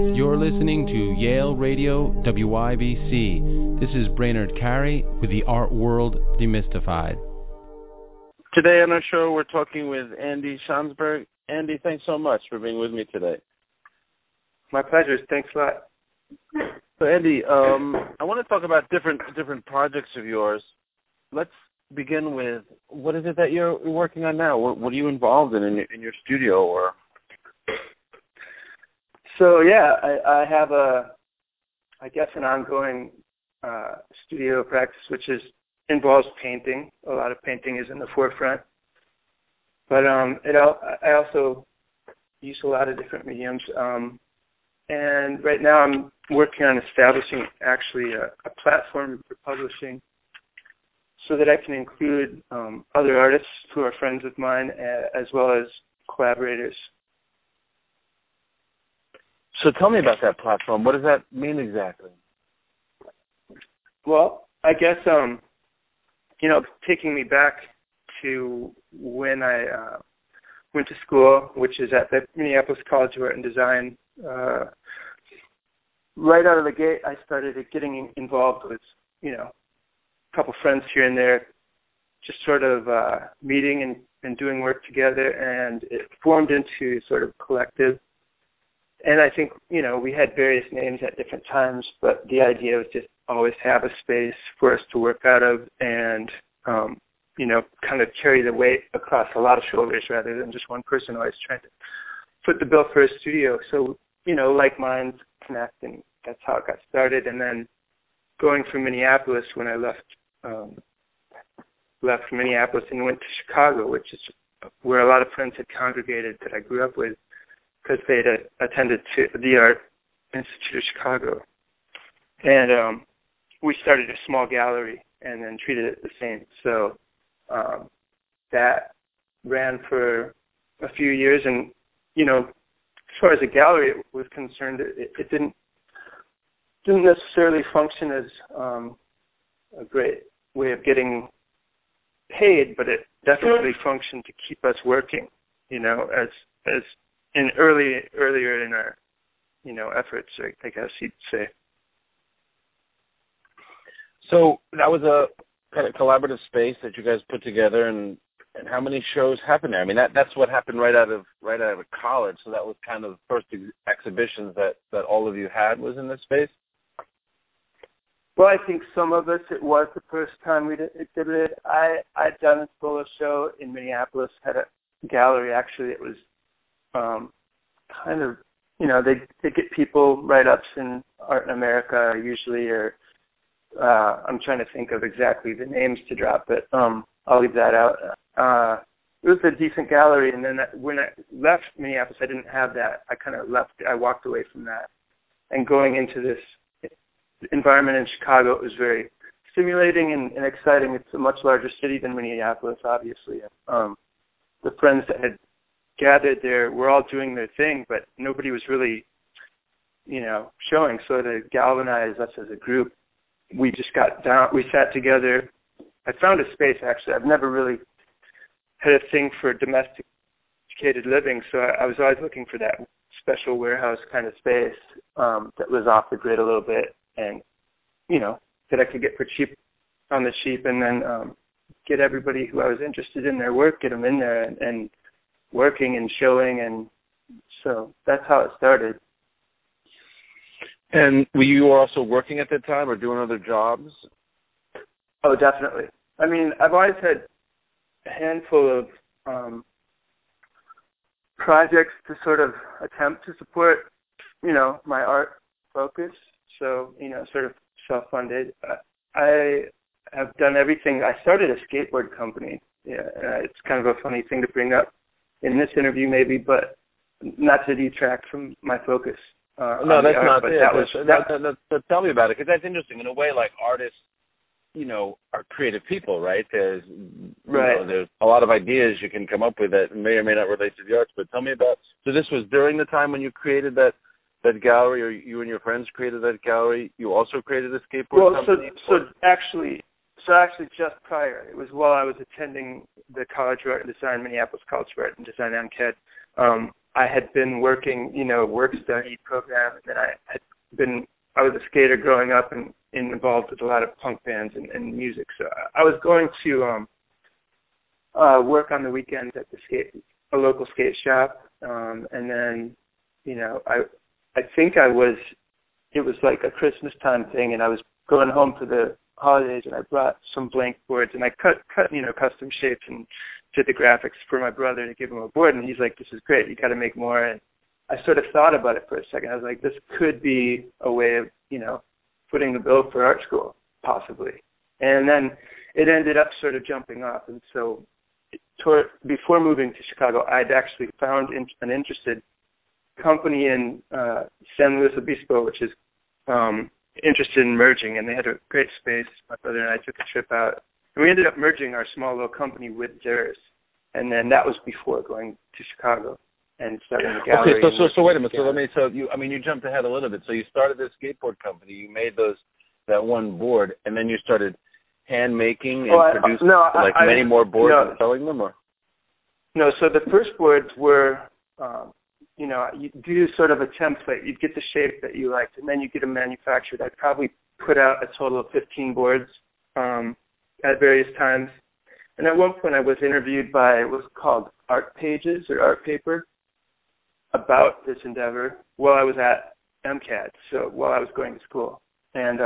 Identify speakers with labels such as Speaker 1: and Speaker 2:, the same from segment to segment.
Speaker 1: You're listening to Yale Radio WIBC. This is Brainerd Carey with the Art World Demystified. Today on our show, we're talking with Andy Schansberg. Andy, thanks so much for being with me today.
Speaker 2: My pleasure. Thanks a lot.
Speaker 1: So, Andy, I want to talk about different projects of yours. Let's begin with, what is it that you're working on now? What are you involved in your studio? Or
Speaker 2: So, yeah, I have an ongoing studio practice, which involves painting. A lot of painting is in the forefront. But I also use a lot of different mediums. And right now I'm working on establishing actually a platform for publishing so that I can include other artists who are friends of mine as well as collaborators.
Speaker 1: So tell me about that platform. What does that mean exactly?
Speaker 2: Well, I guess, taking me back to when I went to school, which is at the Minneapolis College of Art and Design, right out of the gate, I started getting involved with, a couple friends here and there, just sort of meeting and doing work together, and it formed into sort of collective. And I think, we had various names at different times, but the idea was just always have a space for us to work out of and, kind of carry the weight across a lot of shoulders rather than just one person always trying to foot the bill for a studio. So, like minds connect, and that's how it got started. And then going from Minneapolis, when I left from Minneapolis and went to Chicago, which is where a lot of friends had congregated that I grew up with, because they had attended to the Art Institute of Chicago. And we started a small gallery and then treated it the same. So that ran for a few years. And, as far as the gallery was concerned, it didn't necessarily function as a great way of getting paid, but it definitely functioned to keep us working, as in earlier in our, efforts, I guess you'd say.
Speaker 1: So that was a kind of collaborative space that you guys put together, and how many shows happened there? I mean, that's what happened right out of college. So that was kind of the first exhibitions that all of you had was in this space.
Speaker 2: Well, I think some of us, it was the first time we exhibited. I'd done a solo show in Minneapolis, had a gallery actually. It was kind of, they get people write-ups in Art in America usually, or I'm trying to think of exactly the names to drop, but I'll leave that out. It was a decent gallery, and then when I left Minneapolis, I didn't have that. I walked away from that. And going into this environment in Chicago, it was very stimulating and exciting. It's a much larger city than Minneapolis, obviously. The friends that had gathered there were all doing their thing, but nobody was really, showing. So to galvanize us as a group, we just got down, we sat together. I found a space, actually. I've never really had a thing for domesticated living, so I was always looking for that special warehouse kind of space that was off the grid a little bit, and, that I could get for cheap on the cheap, and then get everybody who I was interested in their work, get them in there and working and showing, and so that's how it started.
Speaker 1: And were you also working at that time or doing other jobs?
Speaker 2: Oh, definitely. I mean, I've always had a handful of projects to sort of attempt to support, my art focus. So, sort of self-funded. I have done everything. I started a skateboard company. Yeah, it's kind of a funny thing to bring up in this interview maybe, but not to detract from my focus.
Speaker 1: No, that's not it. Tell me about it, because that's interesting. In a way, like artists, are creative people, right? There's a lot of ideas you can come up with that may or may not relate to the arts. But tell me about. So this was during the time when you created that gallery, or you and your friends created that gallery. You also created a skateboard company.
Speaker 2: So actually, just prior, it was while I was attending the College of Art and Design, Minneapolis College of Art and Design, MCAD. I had been working, work study program, and I was a skater growing up and involved with a lot of punk bands and music. So I was going to work on the weekends at a local skate shop, and then, I think it was like a Christmas time thing, and I was going home for the holidays, and I brought some blank boards, and I cut custom shapes and did the graphics for my brother to give him a board, and he's like, "This is great, you got to make more." And I sort of thought about it for a second. I was like, this could be a way of, footing the bill for art school, possibly. And then it ended up sort of jumping up, and so before moving to Chicago, I'd actually found an interested company in San Luis Obispo, which is interested in merging, and they had a great space. My brother and I took a trip out, and we ended up merging our small little company with theirs, and then that was before going to Chicago and starting the gallery.
Speaker 1: Okay, so wait a minute. You jumped ahead a little bit. So you started this skateboard company, you made that one board, and then you started hand making and producing many more boards and selling them, or?
Speaker 2: No, so the first boards were, you do sort of a template. You'd get the shape that you liked, and then you get them manufactured. I probably put out a total of 15 boards at various times. And at one point I was interviewed by what was called Art Pages or Art Paper about this endeavor while I was at MCAD, so while I was going to school. And,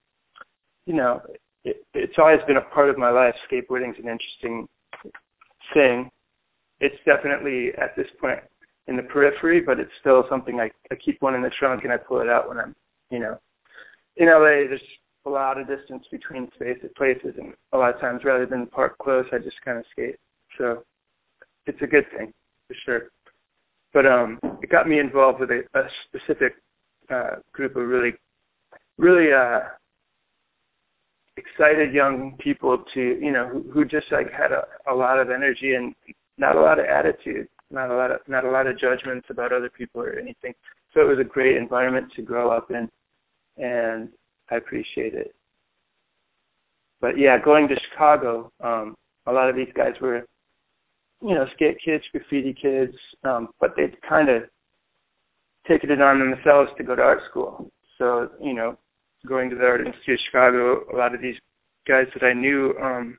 Speaker 2: it's always been a part of my life. Skateboarding's an interesting thing. It's definitely, at this point, in the periphery, but it's still something I keep one in the trunk and I pull it out when I'm, in LA, there's a lot of distance between places, and a lot of times rather than park close, I just kind of skate. So it's a good thing, for sure. But it got me involved with a specific group of really, really excited young people who just had a lot of energy and not a lot of attitude, not a lot of judgments about other people or anything. So it was a great environment to grow up in, and I appreciate it. But yeah, going to Chicago, a lot of these guys were, skate kids, graffiti kids, but they'd kind of taken it on themselves to go to art school. So, going to the Art Institute of Chicago, a lot of these guys that I knew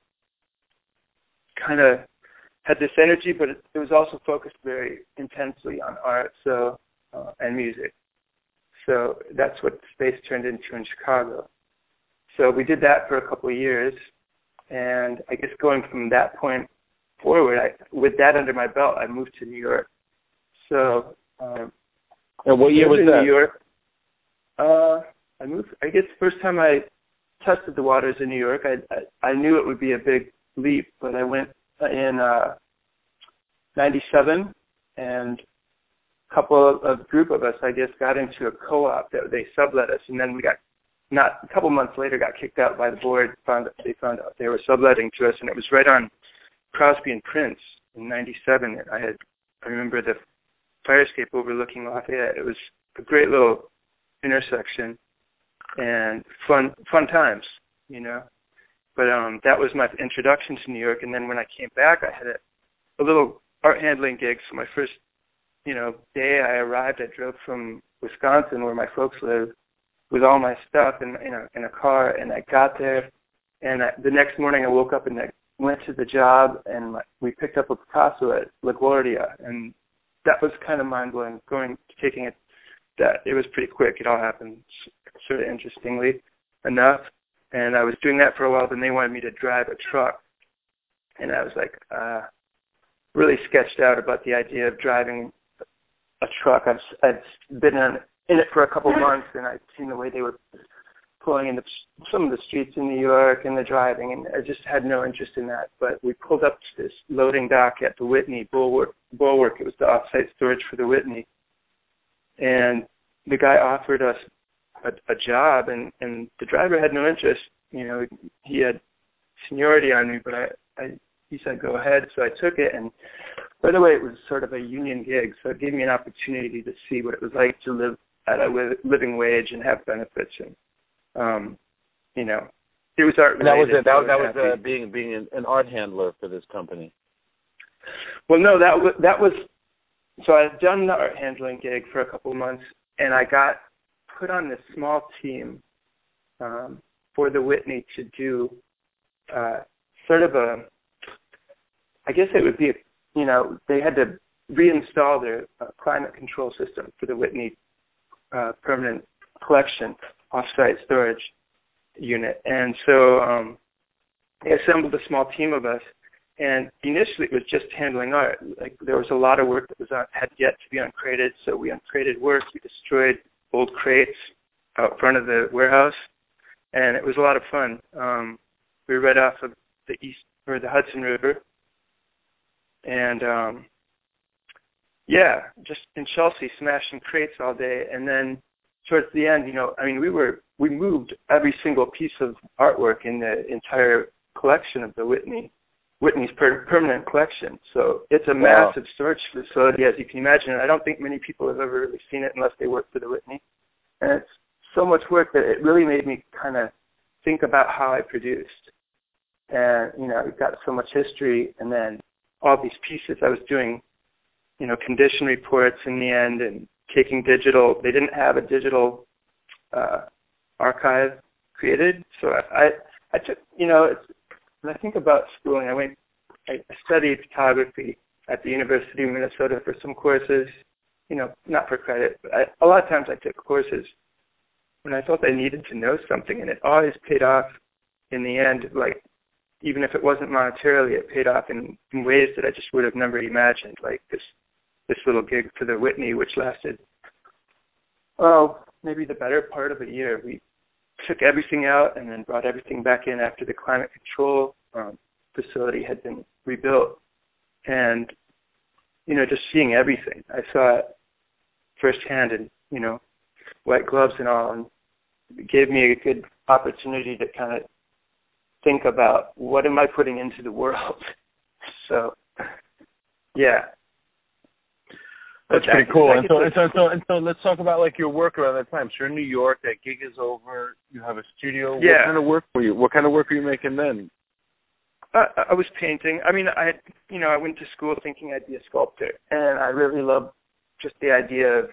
Speaker 2: kind of had this energy, but it was also focused very intensely on art and music. So that's what the space turned into in Chicago. So we did that for a couple of years, and I guess going from that point forward, with that under my belt, I moved to New York. So
Speaker 1: and what year was that?
Speaker 2: New York. I moved, I guess the first time I tested the waters in New York, I knew it would be a big leap, but I went in 97, and a group of us, I guess, got into a co-op that they sublet us, and then we a couple months later, got kicked out by the board. They found out they were subletting to us, and it was right on Crosby and Prince in 97. I remember the fire escape overlooking Lafayette. It was a great little intersection and fun times, But that was my introduction to New York, and then when I came back, I had a little art handling gig. So my first, day I arrived, I drove from Wisconsin, where my folks live, with all my stuff in a car, and I got there, and the next morning I woke up and I went to the job, and we picked up a Picasso at LaGuardia, and that was kind of mind-blowing, taking it, that it was pretty quick. It all happened sort of interestingly enough, and I was doing that for a while, then they wanted me to drive a truck, and I was like really sketched out about the idea of driving a truck. I'd been in it for a couple months, and I'd seen the way they were pulling into some of the streets in New York and the driving, and I just had no interest in that. But we pulled up to this loading dock at the Whitney Bulwark. It was the off-site storage for the Whitney. And the guy offered us a job, and the driver had no interest. He had seniority on me, but he said, go ahead. So I took it, and by the way, it was sort of a union gig, so it gave me an opportunity to see what it was like to live at a living wage and have benefits. And, it was art related.
Speaker 1: That was being an art handler for this company.
Speaker 2: Well, no, that was so I had done the art handling gig for a couple of months, and I got put on this small team for the Whitney to do sort of I guess it would be, they had to reinstall their climate control system for the Whitney permanent collection off-site storage unit. And so they assembled a small team of us, and initially it was just handling art. Like, there was a lot of work that had yet to be uncrated, so we uncrated work. We destroyed old crates out front of the warehouse, and it was a lot of fun. We were right off of the Hudson River, and just in Chelsea, smashing crates all day. And then towards the end, we moved every single piece of artwork in the entire collection of the Whitney's permanent collection. So it's a massive storage facility, as you can imagine. I don't think many people have ever really seen it unless they work for the Whitney. And it's so much work that it really made me kind of think about how I produced. And, we've got so much history, and then all these pieces I was doing, condition reports in the end and taking digital. They didn't have a digital archive created. So I took, when I think about schooling, I studied photography at the University of Minnesota for some courses, not for credit, but a lot of times I took courses when I felt I needed to know something, and it always paid off in the end. Like, even if it wasn't monetarily, it paid off in ways that I just would have never imagined, like this little gig for the Whitney, which lasted, maybe the better part of a year. We took everything out and then brought everything back in after the climate control facility had been rebuilt. And, just seeing everything. I saw it firsthand and, white gloves and all, and it gave me a good opportunity to kind of think about what am I putting into the world. So, yeah.
Speaker 1: That's pretty cool. And so let's talk about like your work around that time. So you're in New York, that gig is over, you have a studio.
Speaker 2: Yeah.
Speaker 1: What kind of work were you making then?
Speaker 2: I was painting. I went to school thinking I'd be a sculptor, and I really loved just the idea of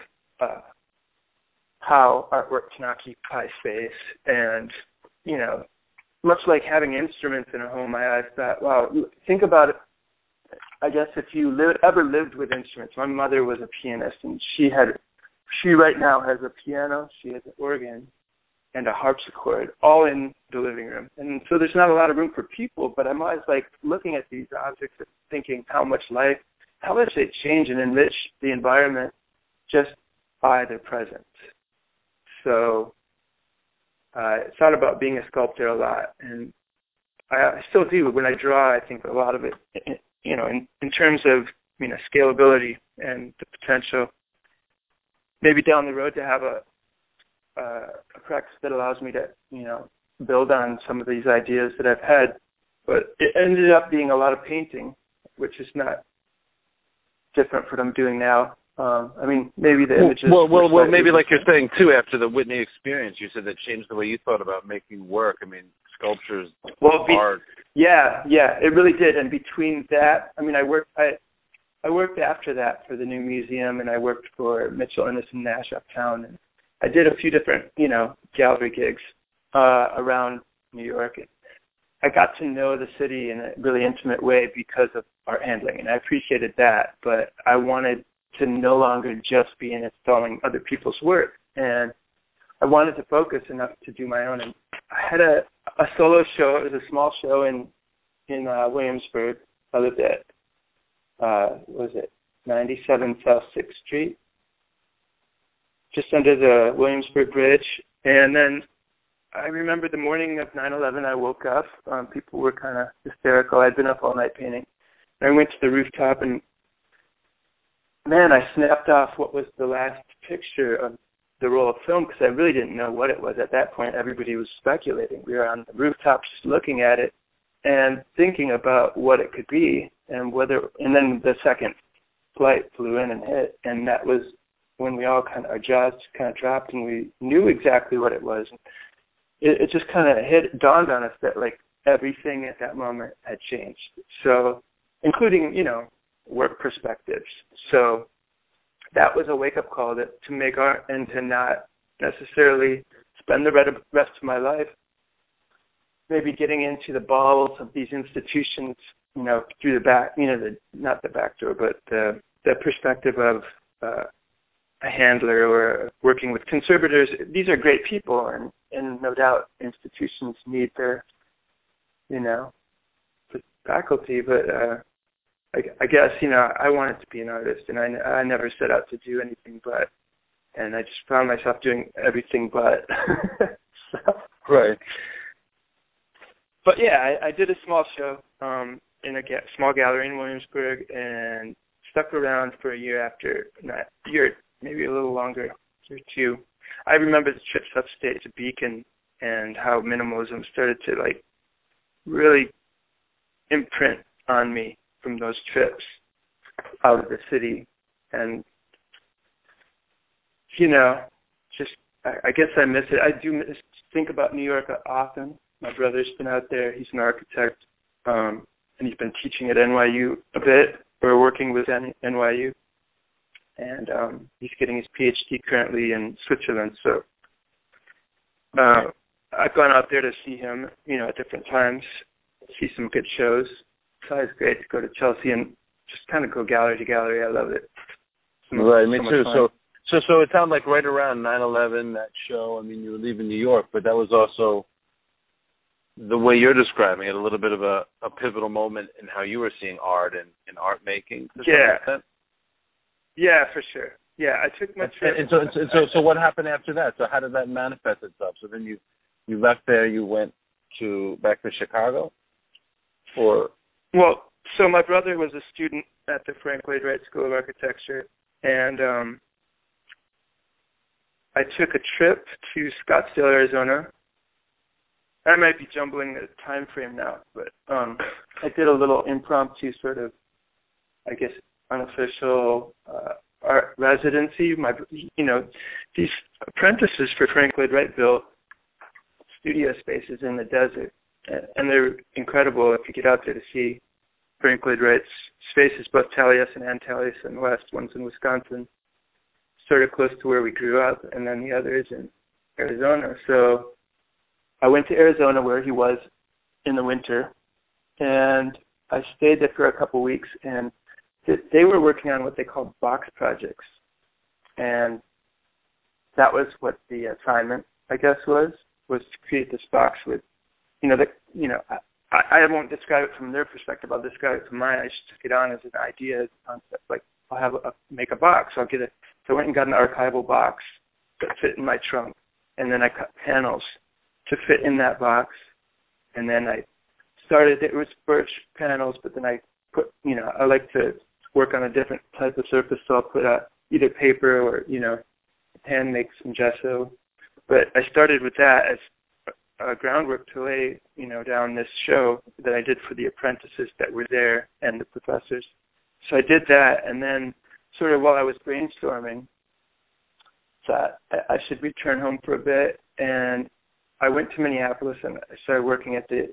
Speaker 2: how artwork can occupy space. And, much like having instruments in a home, I thought, wow, think about it. I guess if you ever lived with instruments, my mother was a pianist, and she right now has a piano, she has an organ, and a harpsichord, all in the living room. And so there's not a lot of room for people, but I'm always like looking at these objects and thinking how much they change and enrich the environment just by their presence. So I thought about being a sculptor a lot, and I still do. When I draw, I think a lot of it, in terms of, scalability and the potential, maybe down the road to have a practice that allows me to, build on some of these ideas that I've had. But it ended up being a lot of painting, which is not different from what I'm doing now. Maybe the images.
Speaker 1: Well, maybe like you're saying too, after the Whitney experience, you said that changed the way you thought about making work. Sculptures, art.
Speaker 2: Yeah, it really did. And between that, I worked after that for the new museum, and I worked for Mitchell Innes and Nash uptown, and I did a few different, gallery gigs around New York. I got to know the city in a really intimate way because of art handling, and I appreciated that. But I wanted to no longer just be installing other people's work, and I wanted to focus enough to do my own. And I had a solo show. It was a small show in Williamsburg. I lived at 97 South 6th Street, just under the Williamsburg Bridge. And then I remember the morning of 9/11, I woke up. People were kind of hysterical. I'd been up all night painting. And I went to the rooftop, and man, I snapped off what was the last picture of the roll of film because I really didn't know what it was at that point. Everybody was speculating. We were on the rooftop just looking at it and thinking about what it could be and then the second flight flew in and hit, and that was when we all our jaws kind of dropped, and we knew exactly what it was. It just kind of dawned on us that like everything at that moment had changed. So, including, work perspectives. So that was a wake-up call to make art and to not necessarily spend the rest of my life maybe getting into the balls of these institutions, through the back, not the back door, but the perspective of a handler or working with conservators. These are great people, and no doubt institutions need their, faculty, but I guess, I wanted to be an artist, and I never set out to do anything but, and I just found myself doing everything but. So.
Speaker 1: Right.
Speaker 2: But yeah, I did a small show in a small gallery in Williamsburg, and stuck around for a year after, maybe a little longer, or two. I remember the trips upstate to Beacon and how minimalism started to really imprint on me from those trips out of the city. And, just, I guess I miss it. I do think about New York often. My brother's been out there. He's an architect, and he's been teaching at NYU a bit, or working with NYU. And he's getting his PhD currently in Switzerland. So I've gone out there to see him, at different times, see some good shows. It's always great to go to Chelsea and just kind of go gallery to gallery. I love it.
Speaker 1: Right, me too. So it sounded like right around 9/11, that show. I mean, you were leaving New York, but that was also, the way you're describing it, a little bit of a pivotal moment in how you were seeing art and art making.
Speaker 2: Yeah. Yeah, for sure. Yeah, I took my trip.
Speaker 1: And so what happened after that? So how did that manifest itself? So then you left there, you went back to Chicago? Or?
Speaker 2: Well, so my brother was a student at the Frank Lloyd Wright School of Architecture, and I took a trip to Scottsdale, Arizona. I might be jumbling the time frame now, but I did a little impromptu sort of, I guess, unofficial art residency. These apprentices for Frank Lloyd Wright built studio spaces in the desert, and they're incredible if you get out there to see Frank Lloyd Wright's spaces, both Taliesin and Taliesin West. One's in Wisconsin, sort of close to where we grew up, and then the other is in Arizona. So I went to Arizona where he was in the winter, and I stayed there for a couple weeks, and they were working on what they called box projects, and that was what the assignment, I guess, was to create this box with, I won't describe it from their perspective. I'll describe it from mine. I just took it on as an idea, as a concept. Like, I'll make a box. I'll get it. So I went and got an archival box that fit in my trunk, and then I cut panels to fit in that box, and then I started. It was birch panels, but then I put, I like to work on a different type of surface, so I'll put either paper or, hand make some gesso. But I started with that as groundwork to lay, down this show that I did for the apprentices that were there and the professors. So I did that, and then sort of while I was brainstorming, thought I should return home for a bit, and I went to Minneapolis and I started working at the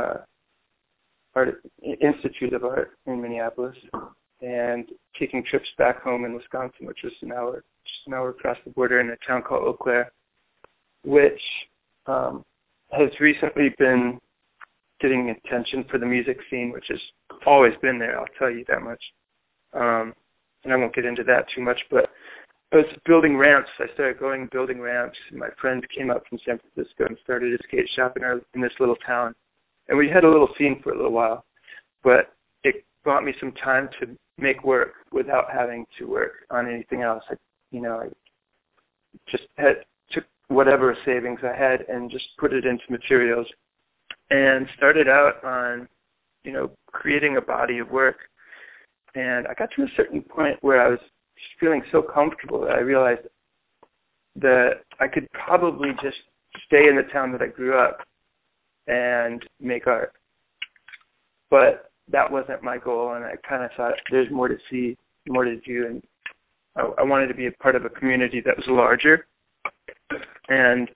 Speaker 2: Art Institute of Art in Minneapolis, and taking trips back home in Wisconsin, which was just an hour across the border in a town called Eau Claire, which has recently been getting attention for the music scene, which has always been there, I'll tell you that much. And I won't get into that too much, but I was building ramps. I started going and building ramps, and my friend came up from San Francisco and started a skate shop in this little town. And we had a little scene for a little while, but it bought me some time to make work without having to work on anything else. I just took whatever savings I had and just put it into materials and started out on, creating a body of work. And I got to a certain point where I was feeling so comfortable that I realized that I could probably just stay in the town that I grew up and make art. But that wasn't my goal, and I kind of thought there's more to see, more to do, and I wanted to be a part of a community that was larger. And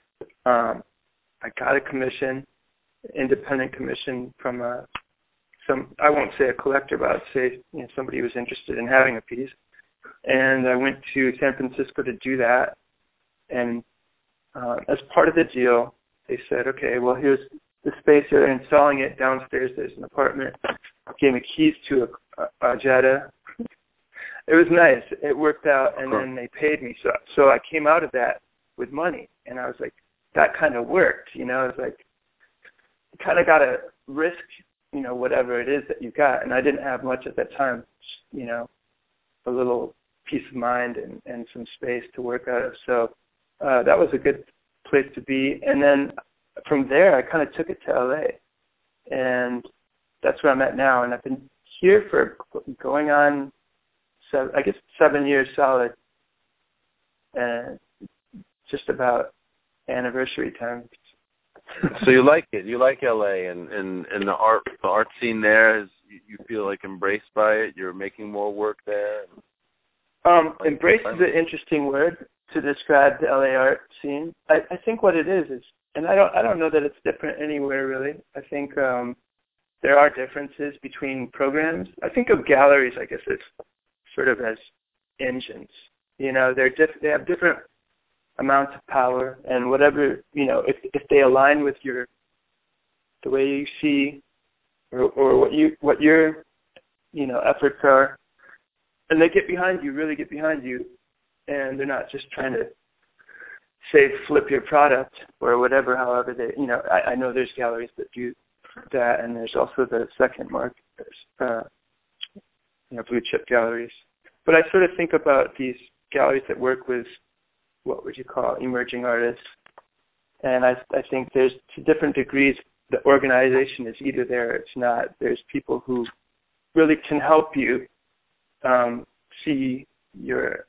Speaker 2: I got a commission, independent commission from I won't say a collector, but I'd say somebody who was interested in having a piece. and I went to San Francisco to do that. And as part of the deal, they said, okay, well, here's the space. They're installing it downstairs. There's an apartment. Gave me keys to a Jetta. It was nice. It worked out, and then they paid me. So I came out of that with money, and I was like, that kind of worked. You know, it's like you kind of got to risk, you know, whatever it is that you got. And I didn't have much at that time, you know, a little peace of mind and some space to work out of. So that was a good place to be. And then from there, I kind of took it to LA, and that's where I'm at now. And I've been here for going on, 7 years solid, and just about anniversary time.
Speaker 1: So you like it? You like LA and the art scene there? You feel like embraced by it? You're making more work there?
Speaker 2: Embrace is an interesting word to describe the LA art scene. I think what it is, and I don't know that it's different anywhere really. I think there are differences between programs. I think of galleries, I guess, it's sort of as engines. You know, they have different amounts of power, and whatever, you know, if they align with the way you see or what your you know efforts are, and they get behind you, really get behind you, and they're not just trying to say flip your product or whatever. However, they, you know, I know there's galleries that do that, and there's also the second market, you know, blue chip galleries. But I sort of think about these galleries that work with what would you call emerging artists, and I think there's to different degrees. The organization is either there or it's not. There's people who really can help you see your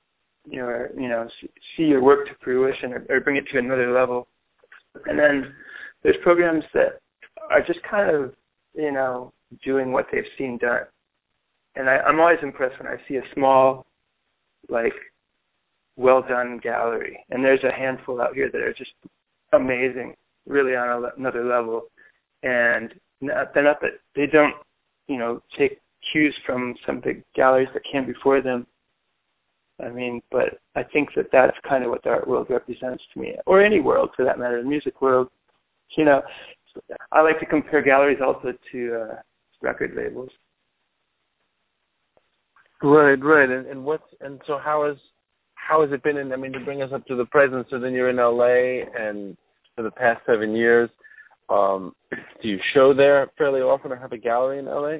Speaker 2: see your work to fruition or bring it to another level. And then there's programs that are just kind of, you know, doing what they've seen done. And I'm always impressed when I see a small, like, well-done gallery. And there's a handful out here that are just amazing, really on another level. And they're not that they don't, you know, take cues from some big galleries that came before them. I mean, but I think that that's kind of what the art world represents to me, or any world for that matter, the music world. You know, I like to compare galleries also to record labels.
Speaker 1: Right. And so how has it been? I mean, to bring us up to the present. So then you're in LA, and for the past 7 years, do you show there fairly often, or have a gallery in LA?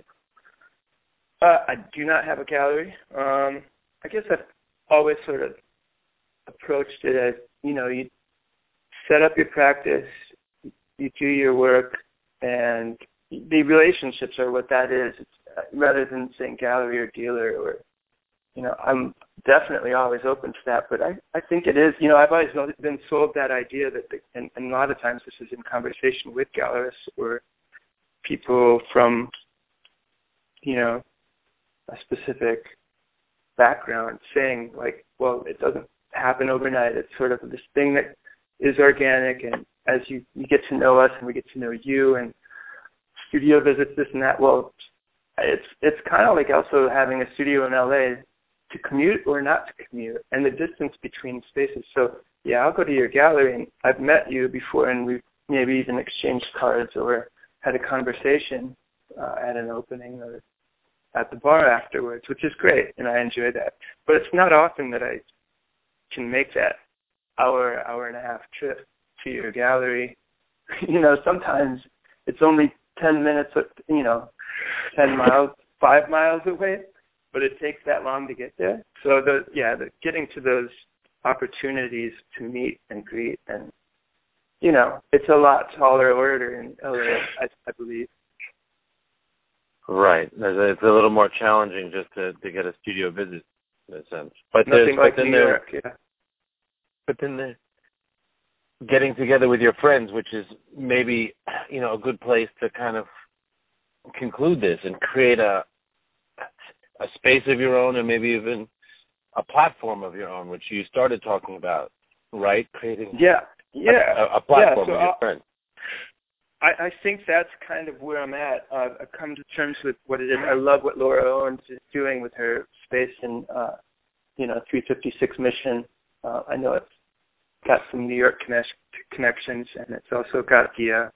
Speaker 2: I do not have a gallery. I guess I've always sort of approached it as, you know, you set up your practice, you do your work, and the relationships are what that is. It's, rather than saying gallery or dealer, or, you know, I'm definitely always open to that. But I think it is, you know, I've always been sold that idea that, and a lot of times this is in conversation with gallerists or people from, you know, a specific background, saying like, well, it doesn't happen overnight. It's sort of this thing that is organic, and as you get to know us and we get to know you, and studio visits, this and that, well, it's kind of like also having a studio in LA to commute or not to commute, and the distance between spaces. So yeah, I'll go to your gallery, and I've met you before, and we've maybe even exchanged cards or had a conversation at an opening or at the bar afterwards, which is great, and I enjoy that. But it's not often that I can make that hour and a half trip to your gallery. You know, sometimes it's only 10 minutes, you know, 10 miles, 5 miles away, but it takes that long to get there. So the getting to those opportunities to meet and greet, and, you know, it's a lot taller order in LA, I believe.
Speaker 1: Right. It's a little more challenging just to get a studio visit in a sense. But
Speaker 2: nothing like New York, yeah.
Speaker 1: But then getting together with your friends, which is maybe, you know, a good place to kind of conclude this and create a space of your own, and maybe even a platform of your own, which you started talking about, right? Creating a platform with your friends.
Speaker 2: I think that's kind of where I'm at. I've come to terms with what it is. I love what Laura Owens is doing with her space in 356 Mission. I know it's got some New York connections, and it's also got the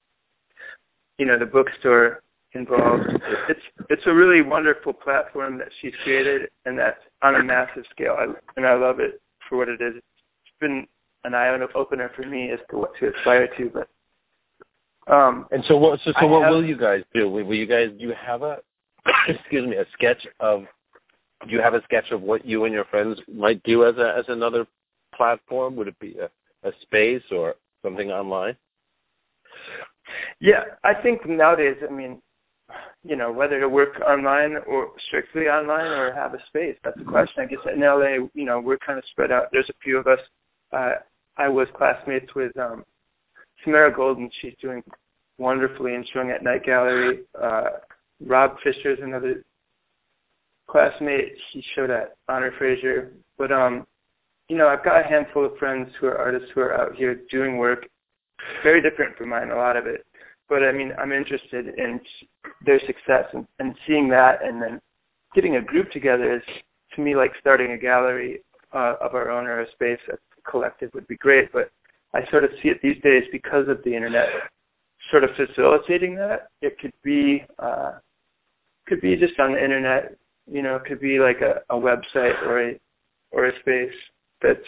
Speaker 2: bookstore involved. It's a really wonderful platform that she's created, and that's on a massive scale. I love it for what it is. It's been an eye-opener for me as to what to aspire to. But
Speaker 1: and so what will you guys do? Will you guys? Do you have a sketch of? Do you have a sketch of what you and your friends might do as another platform? Would it be a space or something online?
Speaker 2: Yeah, I think nowadays, whether to work online or strictly online or have a space, that's the question. I guess in LA, we're kind of spread out. There's a few of us. I was classmates with Samara Golden. She's doing wonderfully and showing at Night Gallery. Rob Fisher is another classmate. He showed at Honor Fraser. But, I've got a handful of friends who are artists who are out here doing work very different from mine, a lot of it. But, I'm interested in their success and seeing that, and then getting a group together is, to me, like starting a gallery of our own or a space, a collective would be great. But I sort of see it these days because of the Internet sort of facilitating that. It could be just on the Internet, it could be like a website or a space that's,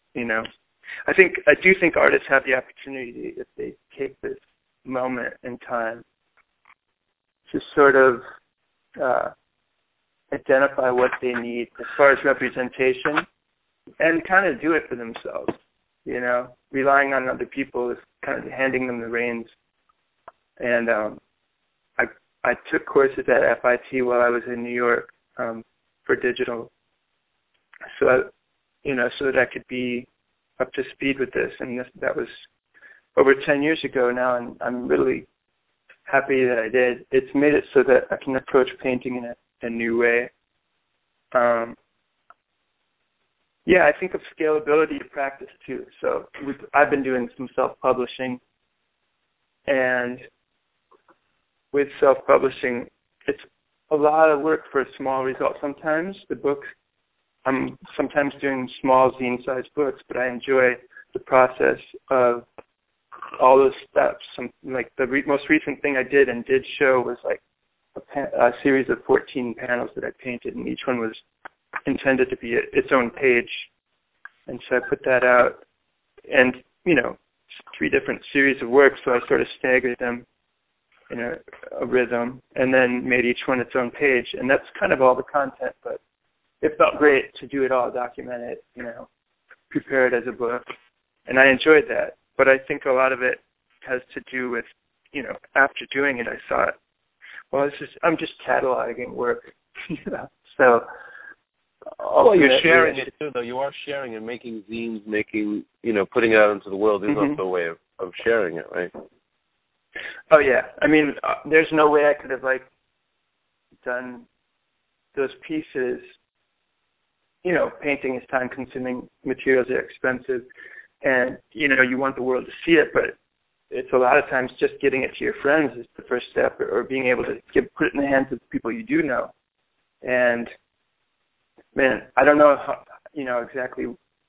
Speaker 2: I do think artists have the opportunity, if they take this moment in time, to sort of identify what they need as far as representation and kind of do it for themselves. Relying on other people is kind of handing them the reins. And I took courses at FIT while I was in New York for digital, so that I could be up to speed with this. And that was over 10 years ago now, and I'm really happy that I did. It's made it so that I can approach painting in a new way. I think of scalability to practice too. So I've been doing some self-publishing, and with self-publishing, it's a lot of work for a small result. Sometimes I'm sometimes doing small zine-sized books, but I enjoy the process of all those steps. Like the most recent thing I did and did show was like a series of 14 panels that I painted, and each one was intended to be its own page. And so I put that out, and 3 different series of work, so I sort of staggered them in a rhythm, and then made each one its own page. And that's kind of all the content, but it felt great to do it all, document it, prepare it as a book, and I enjoyed that. But I think a lot of it has to do with, after doing it, I thought, well, I'm just cataloging work, So.
Speaker 1: Well, you're sharing it too, though. You are sharing and making zines, putting it out into the world is also a way of sharing it, right?
Speaker 2: Oh yeah. There's no way I could have done those pieces. Painting is time-consuming. Materials are expensive, and you want the world to see it, but it's a lot of times just getting it to your friends is the first step, or being able to put it in the hands of the people you do know. And man, I don't know how, exactly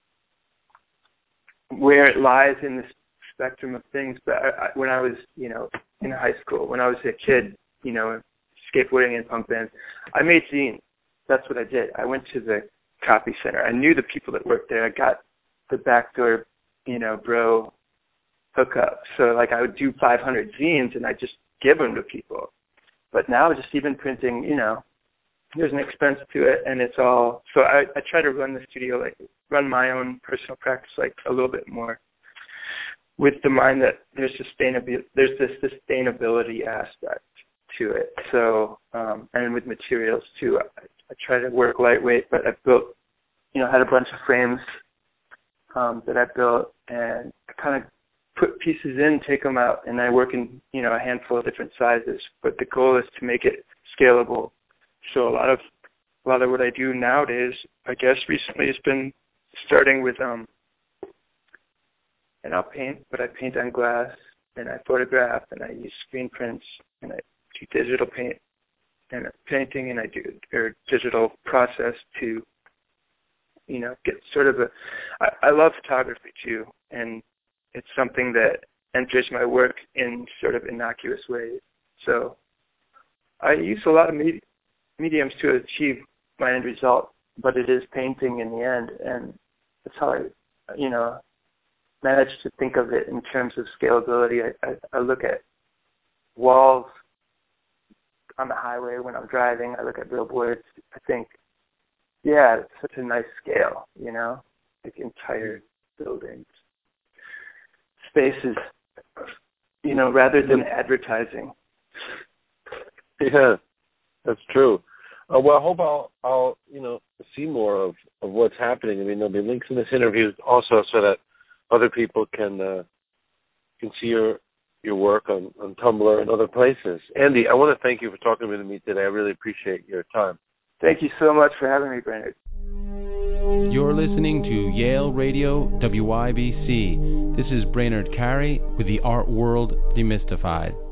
Speaker 2: where it lies in the spectrum of things, but when I was, in high school, when I was a kid, skateboarding and punk bands, I made zines. That's what I did. I went to the copy center. I knew the people that worked there. I got the backdoor, bro hookup. So I would do 500 zines and I just give them to people. But now just even printing, there's an expense to it, and it's all. So I try to run the studio, run my own personal practice, a little bit more, with the mind that there's this sustainability aspect to it. So and with materials too, I try to work lightweight, but I've built, had a bunch of frames that I built, and I kind of put pieces in, take them out, and I work in a handful of different sizes. But the goal is to make it scalable. So a lot of what I do nowadays, I guess recently, has been starting with and I'll paint, but I paint on glass, and I photograph, and I use screen prints, and I do digital painting, and I do digital process to get sort of I love photography too, and it's something that enters my work in sort of innocuous ways. So I use a lot of mediums to achieve my end result, but it is painting in the end, and that's how I, managed to think of it in terms of scalability. I look at walls on the highway when I'm driving. I look at billboards. I think, yeah, it's such a nice scale, like entire buildings, spaces, rather than advertising.
Speaker 3: Yeah, that's true. Well, I hope I'll see more of what's happening. I mean, there'll be links in this interview also so that other people can see your work on Tumblr and other places. Andy, I want to thank you for talking with me today. I really appreciate your time.
Speaker 2: Thank you so much for having me, Brainerd.
Speaker 4: You're listening to Yale Radio WYBC. This is Brainerd Carey with the Art World Demystified.